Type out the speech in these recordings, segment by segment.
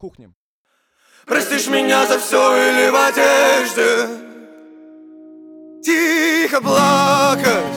кухне. Простишь меня за все или в одежде тихо плакать,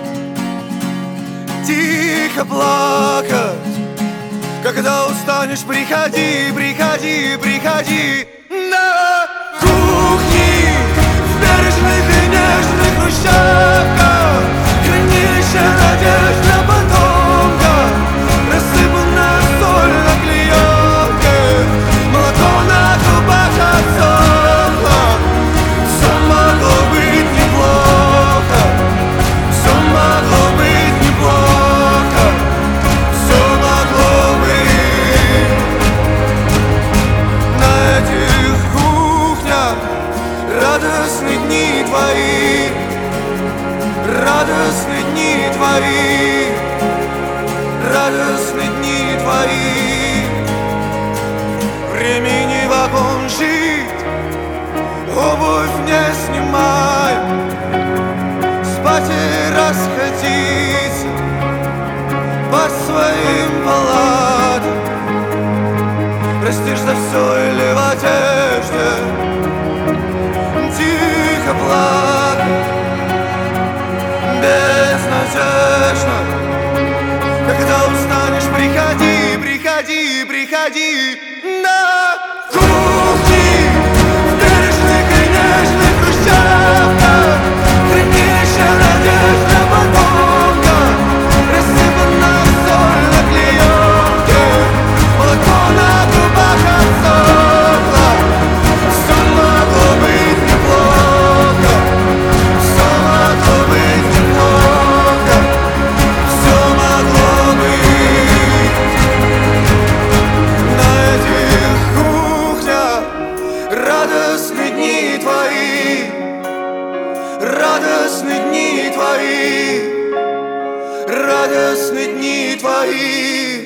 тихо плакать. Когда устанешь, приходи, приходи, приходи на кухни в бережных и нежных хрущевках. Хранилище надежд на потомках, рассыпанная соль на клеенке, молоко на губах отсохло. Все могло быть неплохо, все могло быть неплохо, все могло быть. На этих кухнях радостные дни твои, радостные дни твои, радостные дни твои. Времени вагон жить, обувь не снимай, спать и расходиться по своим палатам. Простишь за все или в одежде тихо плакать, безнадежно. Когда устанешь, приходи, приходи, приходи на кухни в бережных и нежных хрущевках. Хранилище надежд на потомках, рассыпанная соль на клеенке, молоко на губах отсохло. Все могло быть неплохо, все могло быть неплохо, все могло быть. На этих кухнях радостные дни твои, радостные дни твои, радостные дни твои.